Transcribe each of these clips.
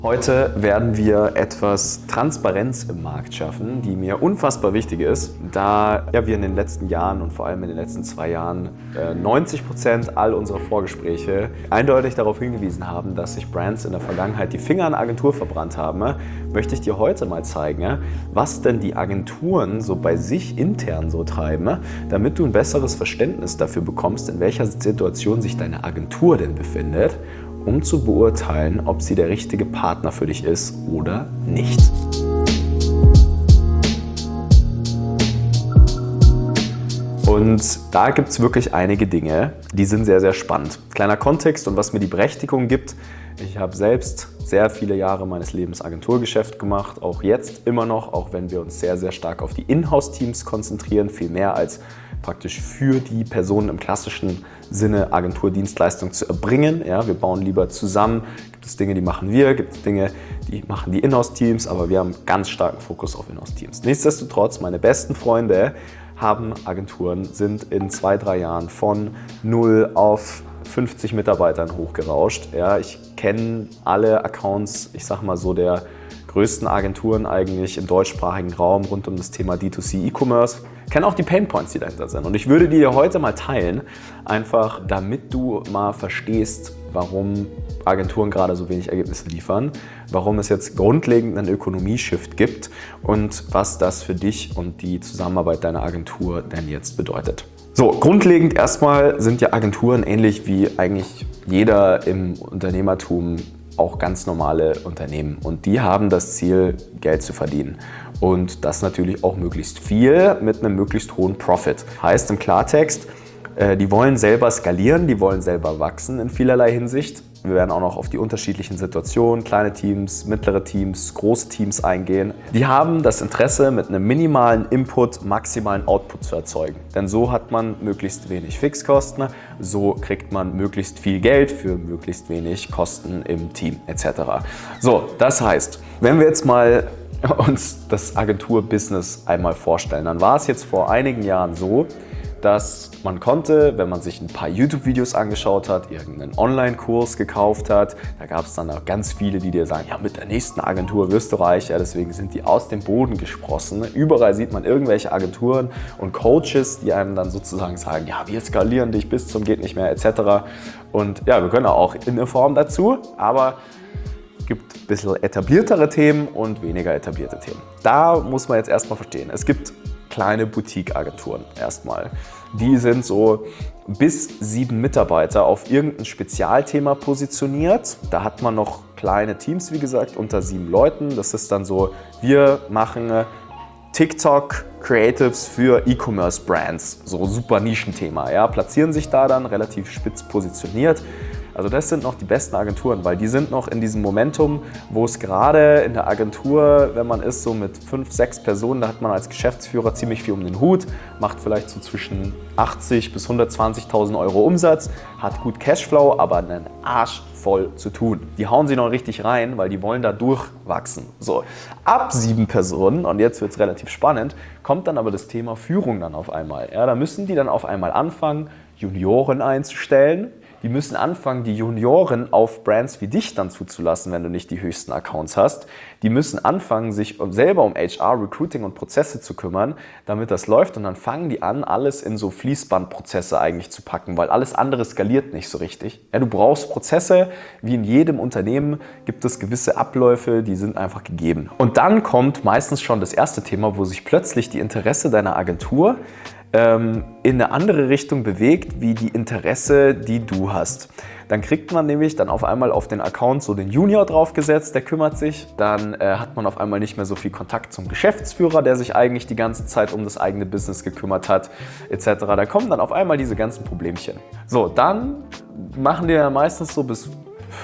Heute werden wir etwas Transparenz im Markt schaffen, die mir unfassbar wichtig ist, da wir in den letzten Jahren und vor allem in den letzten 2 Jahren 90% all unserer Vorgespräche eindeutig darauf hingewiesen haben, dass sich Brands in der Vergangenheit die Finger an Agentur verbrannt haben, möchte ich dir heute mal zeigen, was denn die Agenturen so bei sich intern so treiben, damit du ein besseres Verständnis dafür bekommst, in welcher Situation sich deine Agentur denn befindet, um zu beurteilen, ob sie der richtige Partner für dich ist oder nicht. Und da gibt es wirklich einige Dinge, die sind sehr, sehr spannend. Kleiner Kontext und was mir die Berechtigung gibt. Ich habe selbst sehr viele Jahre meines Lebens Agenturgeschäft gemacht, auch jetzt immer noch, auch wenn wir uns sehr, sehr stark auf die Inhouse-Teams konzentrieren, viel mehr als praktisch für die Personen im klassischen Sinne Agenturdienstleistung zu erbringen. Ja, wir bauen lieber zusammen. Gibt es Dinge, die machen wir, gibt es Dinge, die machen die Inhouse-Teams, aber wir haben ganz starken Fokus auf Inhouse-Teams. Nichtsdestotrotz, meine besten Freunde haben Agenturen, sind in 2-3 Jahren von 0 auf 50 Mitarbeitern hochgerauscht. Ja, ich kenne alle Accounts, ich sag mal so der größten Agenturen eigentlich im deutschsprachigen Raum rund um das Thema D2C E-Commerce. Kenne auch die Painpoints, die dahinter sind. Und ich würde die dir heute mal teilen, einfach damit du mal verstehst, warum Agenturen gerade so wenig Ergebnisse liefern, warum es jetzt grundlegend einen Ökonomie-Shift gibt und was das für dich und die Zusammenarbeit deiner Agentur denn jetzt bedeutet. So, grundlegend erstmal sind ja Agenturen ähnlich wie eigentlich jeder im Unternehmertum auch ganz normale Unternehmen und die haben das Ziel, Geld zu verdienen und das natürlich auch möglichst viel mit einem möglichst hohen Profit. Heißt im Klartext, die wollen selber skalieren, die wollen selber wachsen in vielerlei Hinsicht. Wir werden auch noch auf die unterschiedlichen Situationen, kleine Teams, mittlere Teams, große Teams eingehen. Die haben das Interesse, mit einem minimalen Input maximalen Output zu erzeugen. Denn so hat man möglichst wenig Fixkosten, so kriegt man möglichst viel Geld für möglichst wenig Kosten im Team etc. So, das heißt, wenn wir jetzt mal uns das Agenturbusiness einmal vorstellen, dann war es jetzt vor einigen Jahren so, dass man konnte, wenn man sich ein paar YouTube-Videos angeschaut hat, irgendeinen Online-Kurs gekauft hat, da gab es dann auch ganz viele, die dir sagen, ja, mit der nächsten Agentur wirst du reich, ja, deswegen sind die aus dem Boden gesprossen. Überall sieht man irgendwelche Agenturen und Coaches, die einem dann sozusagen sagen, ja, wir skalieren dich bis zum geht nicht mehr etc. Und ja, wir können auch in der Form dazu, aber es gibt ein bisschen etabliertere Themen und weniger etablierte Themen. Da muss man jetzt erstmal verstehen, es gibt kleine Boutique-Agenturen erstmal. Die sind so bis 7 Mitarbeiter auf irgendein Spezialthema positioniert. Da hat man noch kleine Teams, wie gesagt, unter 7 Leuten. Das ist dann so, wir machen TikTok Creatives für E-Commerce-Brands. So super Nischenthema. Ja, platzieren sich da dann relativ spitz positioniert. Also das sind noch die besten Agenturen, weil die sind noch in diesem Momentum, wo es gerade in der Agentur, wenn man ist so mit 5, 6 Personen, da hat man als Geschäftsführer ziemlich viel um den Hut, macht vielleicht so zwischen 80.000 bis 120.000 Euro Umsatz, hat gut Cashflow, aber einen Arsch voll zu tun. Die hauen sie noch richtig rein, weil die wollen da durchwachsen. So, ab 7 Personen, und jetzt wird es relativ spannend, kommt dann aber das Thema Führung dann auf einmal. Ja, da müssen die dann auf einmal anfangen, Junioren einzustellen. Die müssen anfangen, die Junioren auf Brands wie dich dann zuzulassen, wenn du nicht die höchsten Accounts hast. Die müssen anfangen, sich selber um HR, Recruiting und Prozesse zu kümmern, damit das läuft. Und dann fangen die an, alles in so Fließbandprozesse eigentlich zu packen, weil alles andere skaliert nicht so richtig. Ja, du brauchst Prozesse, wie in jedem Unternehmen gibt es gewisse Abläufe, die sind einfach gegeben. Und dann kommt meistens schon das erste Thema, wo sich plötzlich die Interesse deiner Agentur in eine andere Richtung bewegt, wie die Interesse, die du hast. Dann kriegt man nämlich dann auf einmal auf den Account so den Junior draufgesetzt, der kümmert sich. Dann hat man auf einmal nicht mehr so viel Kontakt zum Geschäftsführer, der sich eigentlich die ganze Zeit um das eigene Business gekümmert hat, etc. Da kommen dann auf einmal diese ganzen Problemchen. So, dann machen die ja meistens so bis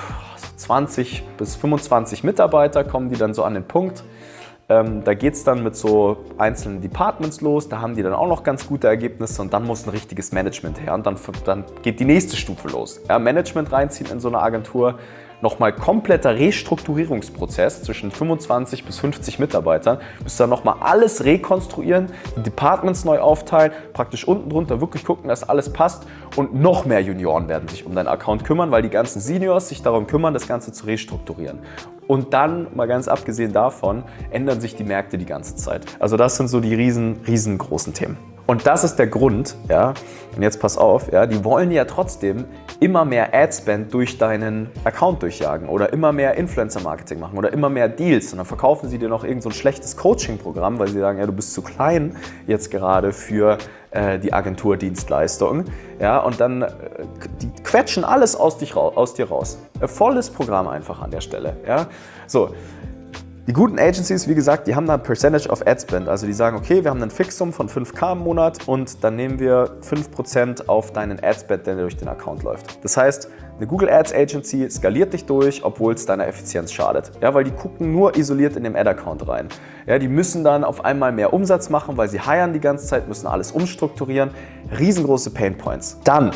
20 bis 25 Mitarbeiter, kommen die dann so an den Punkt. Da geht es dann mit so einzelnen Departments los, da haben die dann auch noch ganz gute Ergebnisse und dann muss ein richtiges Management her und dann geht die nächste Stufe los. Ja, Management reinziehen in so eine Agentur nochmal kompletter Restrukturierungsprozess zwischen 25 bis 50 Mitarbeitern. Du musst dann nochmal alles rekonstruieren, die Departments neu aufteilen, praktisch unten drunter wirklich gucken, dass alles passt und noch mehr Junioren werden sich um deinen Account kümmern, weil die ganzen Seniors sich darum kümmern, das Ganze zu restrukturieren. Und dann, mal ganz abgesehen davon, ändern sich die Märkte die ganze Zeit. Also das sind so die riesengroßen Themen. Und das ist der Grund, ja, und jetzt pass auf, ja, die wollen ja trotzdem immer mehr Adspend durch deinen Account durchjagen oder immer mehr Influencer-Marketing machen oder immer mehr Deals. Und dann verkaufen sie dir noch irgend so ein schlechtes Coaching-Programm, weil sie sagen, ja, du bist zu klein jetzt gerade für die Agenturdienstleistung. Ja, und dann die quetschen alles aus dir raus. Volles Programm einfach an der Stelle. Ja. So. Die guten Agencies, wie gesagt, die haben da ein Percentage of Ad Spend. Also die sagen, okay, wir haben einen Fixum von 5.000 im Monat und dann nehmen wir 5% auf deinen Ad Spend, der durch den Account läuft. Das heißt, eine Google Ads Agency skaliert dich durch, obwohl es deiner Effizienz schadet. Ja, weil die gucken nur isoliert in dem Ad-Account rein. Ja, die müssen dann auf einmal mehr Umsatz machen, weil sie hiren die ganze Zeit, müssen alles umstrukturieren. Riesengroße Painpoints. Dann,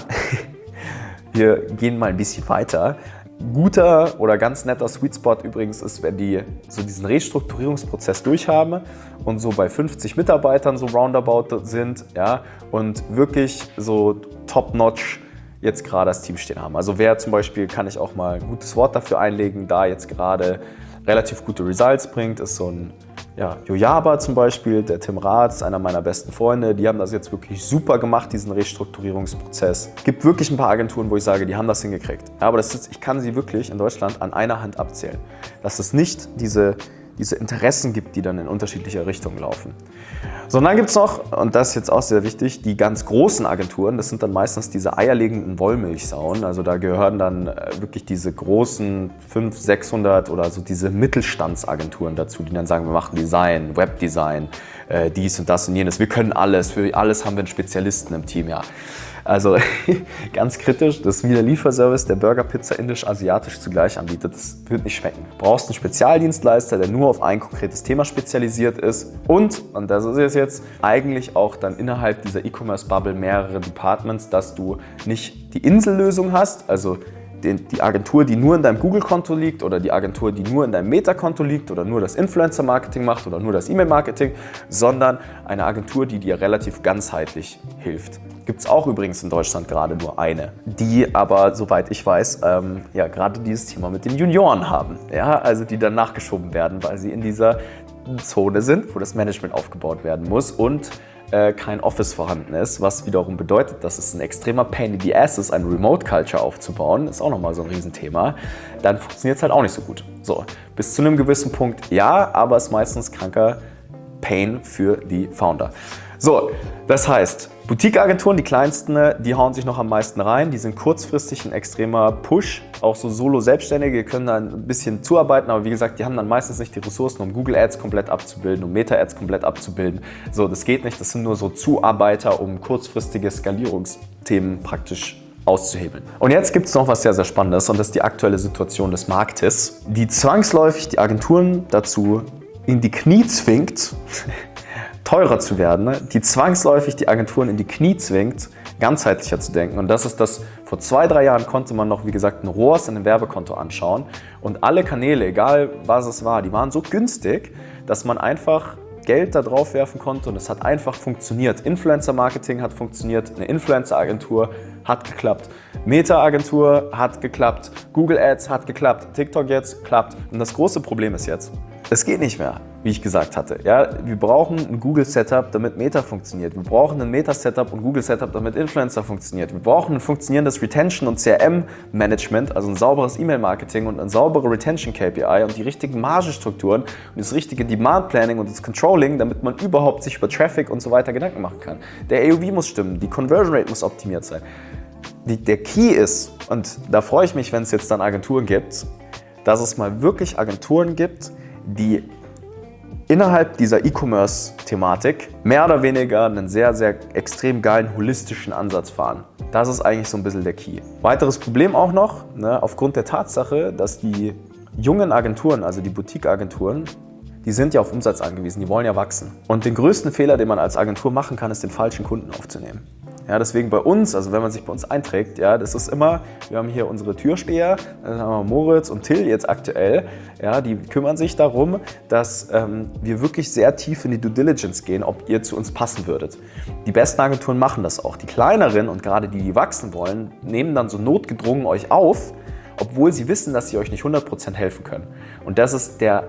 wir gehen mal ein bisschen weiter. Guter oder ganz netter Sweet Spot übrigens ist, wenn die so diesen Restrukturierungsprozess durchhaben und so bei 50 Mitarbeitern so roundabout sind, ja, und wirklich so top-notch jetzt gerade das Team stehen haben. Also wer zum Beispiel, kann ich auch mal ein gutes Wort dafür einlegen, da jetzt gerade relativ gute Results bringt, ist so ein Yojaba zum Beispiel, der Tim Rath ist einer meiner besten Freunde, die haben das jetzt wirklich super gemacht, diesen Restrukturierungsprozess. Es gibt wirklich ein paar Agenturen, wo ich sage, die haben das hingekriegt. Ja, aber ich kann sie wirklich in Deutschland an einer Hand abzählen. Dass es nicht diese Interessen gibt, die dann in unterschiedliche Richtungen laufen. So, und dann gibt es noch, und das ist jetzt auch sehr wichtig, die ganz großen Agenturen, das sind dann meistens diese eierlegenden Wollmilchsauen, also da gehören dann wirklich diese großen 500, 600 oder so diese Mittelstandsagenturen dazu, die dann sagen, wir machen Design, Webdesign, dies und das und jenes, wir können alles, für alles haben wir einen Spezialisten im Team, ja. Also ganz kritisch, das ist wie der Lieferservice, der Burger, Pizza, Indisch, Asiatisch zugleich anbietet. Das wird nicht schmecken. Du brauchst einen Spezialdienstleister, der nur auf ein konkretes Thema spezialisiert ist und das ist jetzt eigentlich auch dann innerhalb dieser E-Commerce-Bubble mehrere Departments, dass du nicht die Insellösung hast, also die Agentur, die nur in deinem Google-Konto liegt oder die Agentur, die nur in deinem Meta-Konto liegt oder nur das Influencer-Marketing macht oder nur das E-Mail-Marketing, sondern eine Agentur, die dir relativ ganzheitlich hilft. Gibt es auch übrigens in Deutschland gerade nur eine, die aber, soweit ich weiß, gerade dieses Thema mit den Junioren haben. Ja, also die dann nachgeschoben werden, weil sie in dieser Zone sind, wo das Management aufgebaut werden muss und kein Office vorhanden ist, was wiederum bedeutet, dass es ein extremer Pain in the Ass ist, eine Remote-Culture aufzubauen, ist auch nochmal so ein Riesenthema, dann funktioniert es halt auch nicht so gut. So, bis zu einem gewissen Punkt ja, aber es ist meistens kranker Pain für die Founder. So, das heißt, Boutique-Agenturen, die kleinsten, die hauen sich noch am meisten rein. Die sind kurzfristig ein extremer Push. Auch so Solo-Selbstständige können da ein bisschen zuarbeiten, aber wie gesagt, die haben dann meistens nicht die Ressourcen, um Google Ads komplett abzubilden, um Meta Ads komplett abzubilden. So, das geht nicht. Das sind nur so Zuarbeiter, um kurzfristige Skalierungsthemen praktisch auszuhebeln. Und jetzt gibt es noch was sehr, sehr Spannendes und das ist die aktuelle Situation des Marktes, die zwangsläufig die Agenturen dazu in die Knie zwingt, teurer zu werden, die zwangsläufig die Agenturen in die Knie zwingt, ganzheitlicher zu denken. Und das ist das, vor 2-3 Jahren konnte man noch, wie gesagt, ein ROAS in einem Werbekonto anschauen und alle Kanäle, egal was es war, die waren so günstig, dass man einfach Geld da drauf werfen konnte und es hat einfach funktioniert. Influencer-Marketing hat funktioniert, eine Influencer-Agentur hat geklappt, Meta-Agentur hat geklappt, Google Ads hat geklappt, TikTok jetzt klappt. Und das große Problem ist jetzt, es geht nicht mehr, wie ich gesagt hatte. Ja, wir brauchen ein Google-Setup, damit Meta funktioniert. Wir brauchen ein Meta-Setup und Google-Setup, damit Influencer funktioniert. Wir brauchen ein funktionierendes Retention- und CRM-Management, also ein sauberes E-Mail-Marketing und eine saubere Retention-KPI und die richtigen Margenstrukturen und das richtige Demand-Planning und das Controlling, damit man überhaupt sich über Traffic und so weiter Gedanken machen kann. Der AOV muss stimmen, die Conversion Rate muss optimiert sein. Der Key ist, und da freue ich mich, wenn es jetzt dann Agenturen gibt, dass es mal wirklich Agenturen gibt, die innerhalb dieser E-Commerce-Thematik mehr oder weniger einen sehr, sehr extrem geilen holistischen Ansatz fahren. Das ist eigentlich so ein bisschen der Key. Weiteres Problem auch noch, aufgrund der Tatsache, dass die jungen Agenturen, also die Boutique-Agenturen, die sind ja auf Umsatz angewiesen, die wollen ja wachsen. Und den größten Fehler, den man als Agentur machen kann, ist, den falschen Kunden aufzunehmen. Ja, deswegen bei uns, also wenn man sich bei uns einträgt, ja, das ist immer, wir haben hier unsere Türsteher, dann haben wir Moritz und Till jetzt aktuell, ja, die kümmern sich darum, dass wir wirklich sehr tief in die Due Diligence gehen, ob ihr zu uns passen würdet. Die besten Agenturen machen das auch. Die kleineren und gerade die, die wachsen wollen, nehmen dann so notgedrungen euch auf, obwohl sie wissen, dass sie euch nicht 100% helfen können. Und das ist der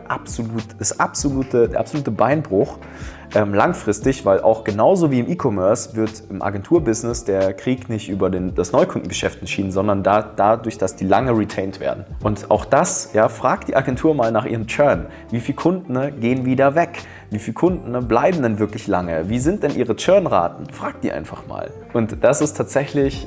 absolute Beinbruch langfristig, weil auch genauso wie im E-Commerce wird im Agenturbusiness der Krieg nicht über das Neukundengeschäft entschieden, sondern dadurch, dass die lange retained werden. Und auch das, ja, fragt die Agentur mal nach ihrem Churn. Wie viele Kunden gehen wieder weg? Wie viele Kunden bleiben denn wirklich lange? Wie sind denn ihre Churnraten? Fragt die einfach mal. Und das ist tatsächlich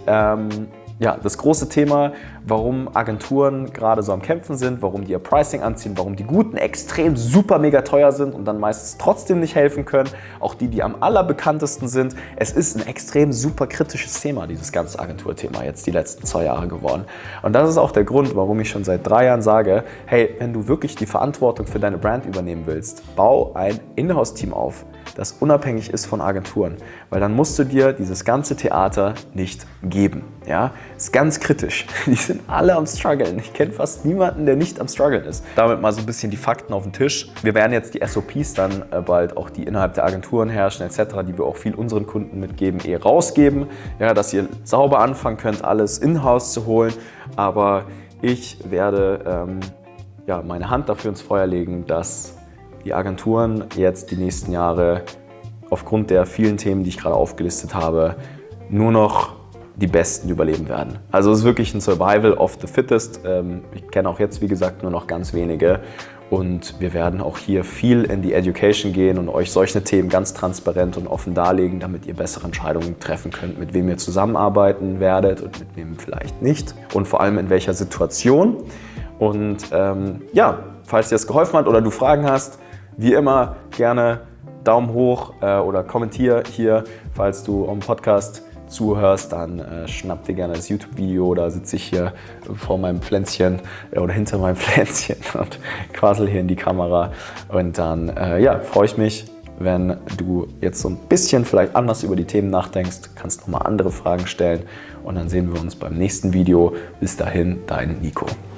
ja, das große Thema, warum Agenturen gerade so am Kämpfen sind, warum die ihr Pricing anziehen, warum die Guten extrem super mega teuer sind und dann meistens trotzdem nicht helfen können. Auch die, die am allerbekanntesten sind. Es ist ein extrem super kritisches Thema, dieses ganze Agenturthema jetzt die letzten 2 Jahre geworden. Und das ist auch der Grund, warum ich schon seit 3 Jahren sage, hey, wenn du wirklich die Verantwortung für deine Brand übernehmen willst, bau ein Inhouse-Team auf, das unabhängig ist von Agenturen, weil dann musst du dir dieses ganze Theater nicht geben. Ja? Ist ganz kritisch. Die sind alle am struggeln. Ich kenne fast niemanden, der nicht am struggeln ist. Damit mal so ein bisschen die Fakten auf den Tisch. Wir werden jetzt die SOPs dann bald auch, die innerhalb der Agenturen herrschen etc., die wir auch viel unseren Kunden mitgeben, rausgeben, ja, dass ihr sauber anfangen könnt, alles in-house zu holen. Aber ich werde ja, meine Hand dafür ins Feuer legen, dass die Agenturen jetzt die nächsten Jahre aufgrund der vielen Themen, die ich gerade aufgelistet habe, nur noch die Besten überleben werden. Also es ist wirklich ein Survival of the Fittest. Ich kenne auch jetzt, wie gesagt, nur noch ganz wenige. Und wir werden auch hier viel in die Education gehen und euch solche Themen ganz transparent und offen darlegen, damit ihr bessere Entscheidungen treffen könnt, mit wem ihr zusammenarbeiten werdet und mit wem vielleicht nicht. Und vor allem in welcher Situation. Und ja, falls dir das geholfen hat oder du Fragen hast, wie immer gerne Daumen hoch oder kommentier hier, falls du am Podcast zuhörst, dann schnapp dir gerne das YouTube-Video oder sitze ich hier vor meinem Pflänzchen oder hinter meinem Pflänzchen und quassel hier in die Kamera. Und dann ja, freue ich mich, wenn du jetzt so ein bisschen vielleicht anders über die Themen nachdenkst, kannst nochmal andere Fragen stellen und dann sehen wir uns beim nächsten Video. Bis dahin, dein Nico.